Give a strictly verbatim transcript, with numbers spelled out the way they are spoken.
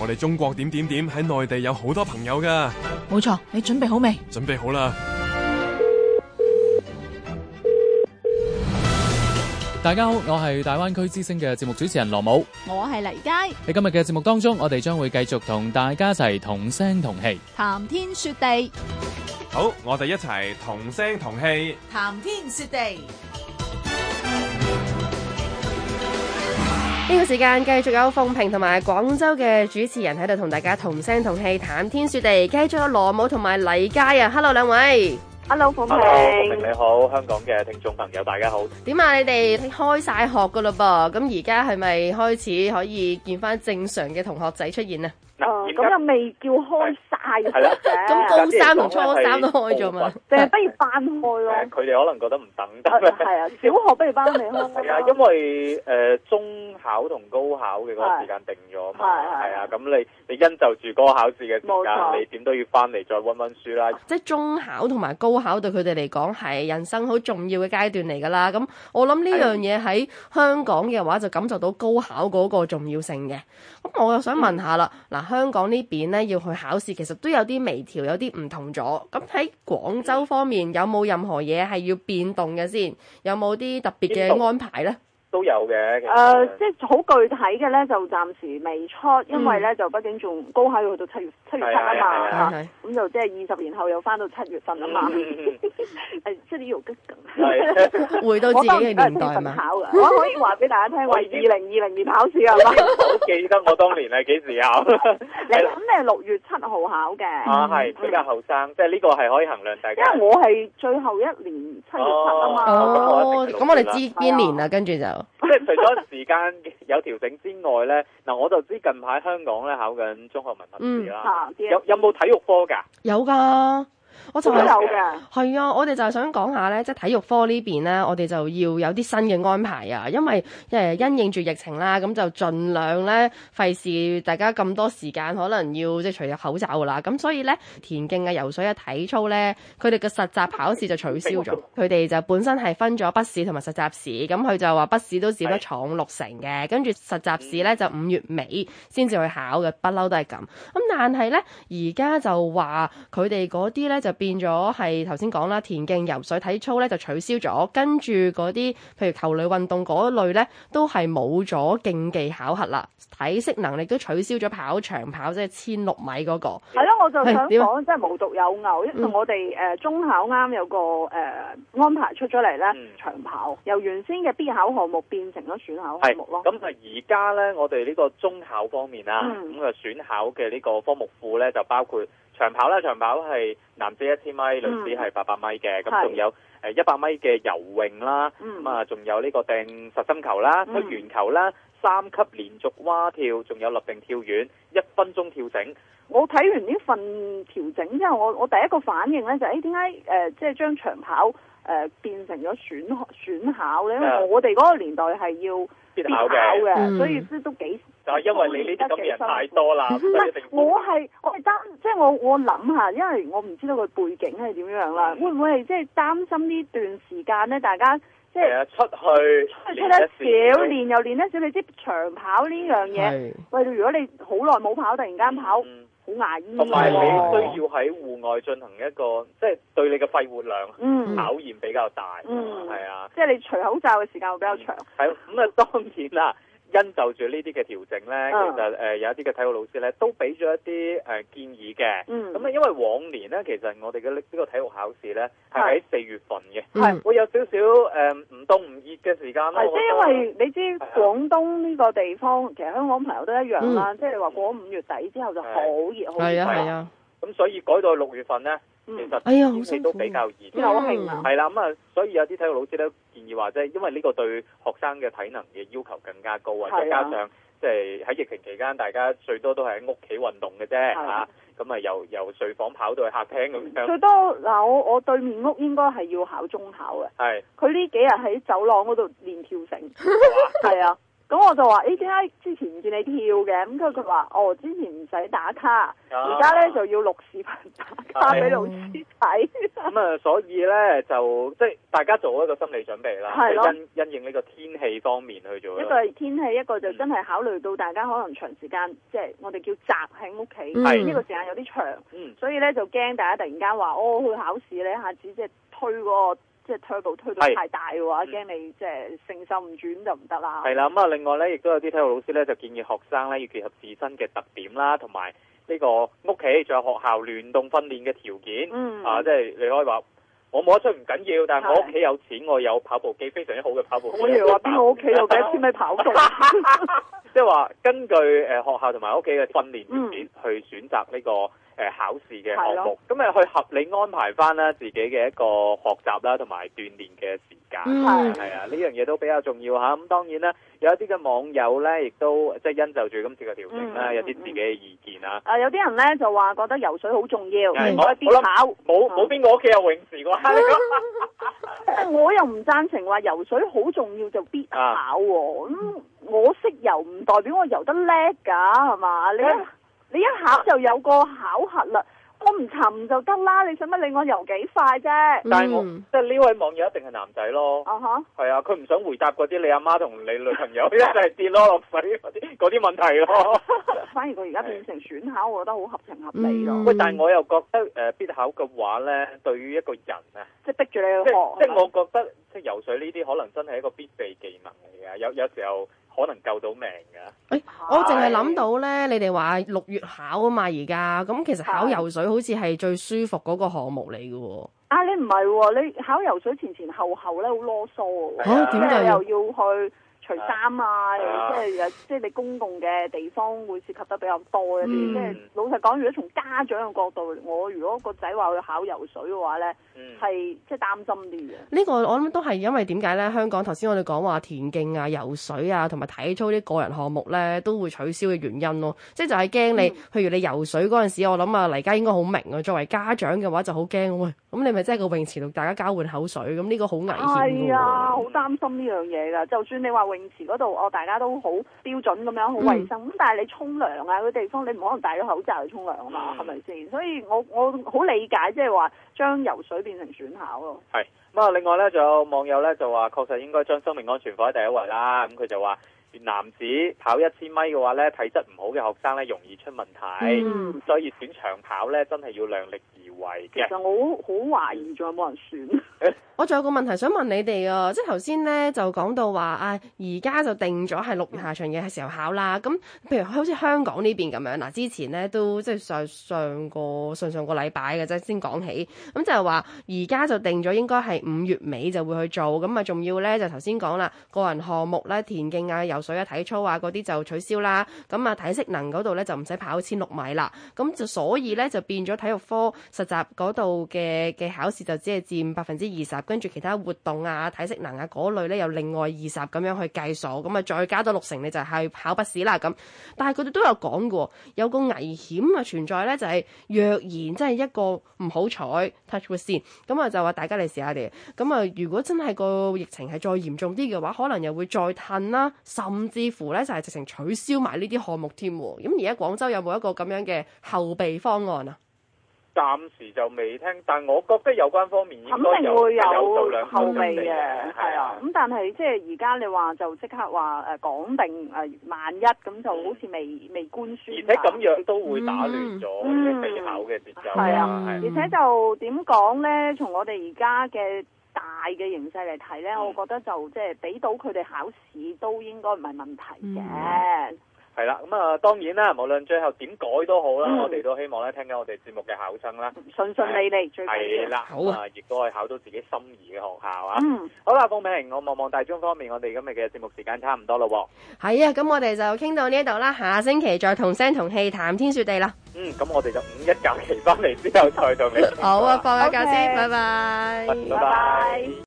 我哋中國點點點喺內地有好多朋友㗎。 冇錯，你準備好未？ 準備好啦。 大家好，我係大灣區之聲嘅節目主持人羅武， 我係黎佳。 喺今日嘅節目當中，我哋將會繼續同大家一齊同聲同氣， 談天說地。 好，我哋一齊同聲同氣， 談天說地。 呢個時間繼續有鳳萍同埋廣州嘅主持人喺度同大家同聲同氣談天說地，繼續有羅武同埋黎佳啊 ！Hello 兩位。 Hello， 鳳萍。Hello， 鳳萍你好，香港嘅聽眾朋友大家好。 點啊？你哋開晒學噶嘞噃？咁而家係咪開始可以見翻正常嘅同學仔出現啊？ 誒，咁又未叫開晒嘅。 咁高三同初三都開咗嘛？ 定係畢業班開咯？佢哋可能覺得唔等得。係啊，小學畢業班未開。係啊，因為誒中考同高考嘅嗰個時間定咗嘛。係係啊，咁你你因就住嗰個考試嘅時間，你點都要翻嚟再溫溫書啦。 即係中考同埋高考對佢哋嚟講係人生好重要嘅階段嚟㗎啦。咁我諗呢樣嘢喺香港嘅話就感受到高考嗰個重要性嘅。咁我又想問下啦，嗱、嗯、香港呢邊咧要去考試，其實都有啲微調，有啲唔同咗。咁喺廣州方面有冇任何嘢係要變動嘅先？有冇啲特別嘅安排咧？ 都有嘅，誒、呃，即係好具體嘅咧，就暫時未出，因為咧、嗯、就畢竟仲高考要去到七月七月七啊嘛，咁、嗯、就即係二十年後又翻到七月份啊嘛，誒、嗯，即係呢個激回到自己嘅年代係嘛？ 我可以話俾大家聽，為二零二零年考試係嘛？好記得我當年係幾時考？你咁你係六月七號考嘅，啊係比較後生，即係呢個係可以衡量大家。因為我係最後一年七月七啊嘛。 哦，咁我哋知邊年啦，跟住就。 即係除咗時間有調整之外咧，嗱我就知近排香港咧考緊中學文憑試啦，有有冇體育科㗎？ 有㗎。我就係有嘅， 係啊！我哋就係想講下咧，即係體育科呢邊咧，我哋就要有啲新嘅安排啊！因為誒因應住疫情啦，咁就盡量咧費事大家咁多時間，可能要即係除咗口罩噶啦，咁所以咧田徑啊、游水啊、體操咧，佢哋嘅實習考試就取消咗。佢哋就本身係分咗筆試同埋實習試，咁佢就話筆試都佔得重六成嘅，跟住實習試咧就五月尾先至去考嘅，不嬲都係咁。咁但係咧而家就話佢哋嗰啲咧就變咗係頭先講啦，田徑、游水、體操咧就取消咗，跟住嗰啲譬如球類運動嗰類咧都係冇咗競技考核啦，體適能力都取消咗跑長跑，即係千六米嗰個。係咯，我就想講即係無獨有偶，因為我哋誒中考啱有個誒安排出咗嚟咧，長跑由原先嘅必考項目變成咗選考項目咯。咁啊而家咧，我哋呢個中考方面啦，咁啊選考嘅呢個科目庫咧就包括長跑啦，長跑係男子一千米，女子係八百米嘅，咁仲有誒一百米嘅游泳啦，咁啊仲有呢個掟實心球啦、推圓球啦、三級連續蛙跳，仲有立定跳遠、一分鐘跳繩。我睇完呢份調整之後，我我第一個反應咧就係誒點解誒即係將長跑誒、呃、變成咗選選考咧？因為我哋嗰個年代係要必考嘅，嗯、所以即都幾。就係因為你呢啲咁嘅人太多啦，唔係我係我係擔，即係我我諗下，因為我唔知道個背景係點樣啦，會唔會係即係擔心呢段時間咧？大家即係出去出去出得少，練又練得少，你知長跑呢樣嘢，喂，如果你好耐冇跑，突然間跑，好牙煙。同埋你需要喺戶外進行一個，即係對你嘅肺活量考驗比較大，係啊，即係你除口罩嘅時間會比較長。係咁啊，當然啦。因就住呢啲嘅調整咧，其實誒、呃、有一啲嘅體育老師咧都俾咗一啲誒、呃、建議嘅。咁啊、嗯，因為往年咧，其實我哋嘅呢個體育考試咧係喺四月份嘅，係、嗯、會有少少誒唔凍唔熱嘅時間咯。係即係因為你知廣東呢個地方，其實香港朋友都一樣啦。即係你話過咗五月底之後就好熱，好熱。係啊係啊。咁所以改到六月份咧，其實天氣都比較熱，好興啊。係啦，咁啊，所以有啲體育老師咧建議話，即係因為呢個對學生嘅體能嘅要求更加高啊，再加上即係喺疫情期間，大家最多都係喺屋企運動嘅啫嚇，咁啊由由睡房跑到去客廳咁樣。最多嗱，我我對面屋應該係要考中考嘅，係佢呢幾日喺走廊嗰度練跳繩，係啊。 咁我就話：誒點解之前唔見你跳嘅？咁佢佢話：哦，之前唔使打卡，而家咧就要錄視頻打卡俾老師睇。 咁啊，所以咧就即係大家做一個心理準備啦， 係咯， 因因應呢個天氣方面去做。 一個係天氣，一個就真係考慮到大家可能長時間，嗯、即係我哋叫宅喺屋企，呢、嗯、個時間有啲長，嗯、所以咧就驚大家突然間話：哦，去考試咧，一下子即係推嗰個。即係 turbo 推到太大嘅話，驚你即係承受唔住咁就唔得啦。係啦，咁啊，另外咧，亦都有啲體育老師咧就建議學生咧要結合自身嘅特點啦，同埋呢個屋企仲有學校聯動訓練嘅條件。嗯，啊，即係你可以話我冇得出唔緊要，但係我屋企有錢，我有跑步機，非常之好嘅跑步機。我以為話邊個屋企有幾千米跑道？即係話根據誒學校同埋屋企嘅訓練條件去選擇呢個。誒考試嘅項目，咁誒去合理安排翻啦自己嘅一個學習啦，同埋鍛鍊嘅時間，係係啊，呢樣嘢都比較重要嚇。咁當然啦，有一啲嘅網友咧，亦都即係因就住今次嘅調整啦，有啲自己嘅意見啊。啊，有啲人咧就話覺得游水好重要，唔可以必考。冇冇邊個屋企有泳池啩？我又唔贊成話游水好重要就必考喎。咁我識游唔代表我游得叻㗎，係嘛？你一你一考就有個考核啦，我唔沉就得啦，你使乜理我游幾快啫？但係我、嗯、即係呢位網友一定係男仔咯，啊哈，係啊，佢唔想回答嗰啲你阿媽同你女朋友一齊跌咯落水嗰啲嗰啲問題咯。反而佢而家變成選考，我覺得好合情合理咯。喂、嗯，但係我又覺得誒、呃、必考嘅話咧，對於一個人啊，即係逼住你去學，即係我覺得即係游水呢啲可能真係一個必備技能嚟嘅，有有時候。可能救到命㗎！誒、欸，我淨係諗到咧，你哋話六月考啊嘛，而家咁其實考游水好似係最舒服嗰個項目嚟嘅喎。啊，你唔係喎，你考游水前前後後咧好囉嗦喎，嚇點解又要去除衫啊？又即係即係你公共嘅地方會涉及得比較多一啲。即、嗯、係、就是、老實講，如果從家長嘅角度，我如果個仔話去考游水嘅話咧，係即係擔心啲嘅。呢個我諗都係因為點解咧？香港頭先我哋講話田徑啊、游水啊同埋體操啲個人項目咧都會取消嘅原因咯。即係就係驚你，嗯、譬如你游水嗰陣時，我諗啊黎家應該好明啊。作為家長嘅話就好驚，喂，咁你咪即係個泳池度大家交換口水，咁呢個好危險㗎。係啊，好擔心呢樣嘢㗎。就算你話泳池嗰度，哦大家都好標準咁樣，好衞生。咁、嗯、但係你沖涼啊嗰啲地方，你唔可能戴咗口罩去沖涼啊嘛，係咪先？所以我我好理解，即係話將游水變成選考咯。係咁啊！另外咧，仲有網友咧就話，確實應該將生命安全放喺第一位啦。咁佢就話，男子跑一千米嘅話咧，體質唔好嘅學生咧容易出問題，嗯、所以選長跑咧真係要量力而為嘅。其實我好懷疑仲有冇人選。我仲有個問題想問你哋啊，即係頭先咧就講到話啊，而家就定咗係六月下旬嘅時候考啦。咁譬如好似香港呢邊咁樣，嗱之前咧都即係上上個上上個禮拜嘅啫先講起，咁就係話而家就定咗應該係五月尾就會去做，咁啊仲要咧就頭先講啦，個人項目咧田徑啊、游水啊、體操啊嗰啲就取消啦，咁啊體適能嗰度咧就唔使跑千六米啦，咁就所以咧就變咗體育科實習嗰度嘅嘅考試就只係佔百分之二十。跟住其他活動啊、體適能啊嗰類咧，有另外二十咁樣去計數，咁啊再加多六成，你就係考筆試啦咁。但係佢哋都有講過，有個危險啊存在咧，就係、是、若然真係一個唔好彩 touch wood 先，咁啊就話大家嚟試下哋。咁啊，如果真係個疫情係再嚴重啲嘅話，可能又會再褪啦，甚至乎咧就係直情取消埋呢啲項目添。咁而家廣州有冇一個咁樣嘅後備方案啊？暫時就未聽，但我覺得有關方面應該有肯定會有後備嘅，係啊。咁但係即係而家你話就即刻話誒講定誒萬一咁就好似未、嗯、未官宣，而且咁樣都會打亂咗備考嘅節奏。係、嗯、啊，而且就點講咧？從我哋而家嘅大嘅形勢嚟睇咧，我覺得就即係俾到佢哋考試都應該唔係問題嘅。嗯係啦，咁啊，當然啦，無論最後點改都好啦、嗯，我哋都希望咧，聽緊我哋節目嘅考生啦，順順利利最緊要。係啦，好啊，亦都可以考到自己心儀嘅學校啊。嗯，好啦，鳳鳴，我望望大鐘方面，我哋今日嘅節目時間差唔多咯喎。係啊，咁我哋就傾到呢一度啦，下星期再同聲同氣談天說地啦。嗯，咁我哋就五一假期翻嚟之後再同你。好啊，放個假先，拜拜。拜拜。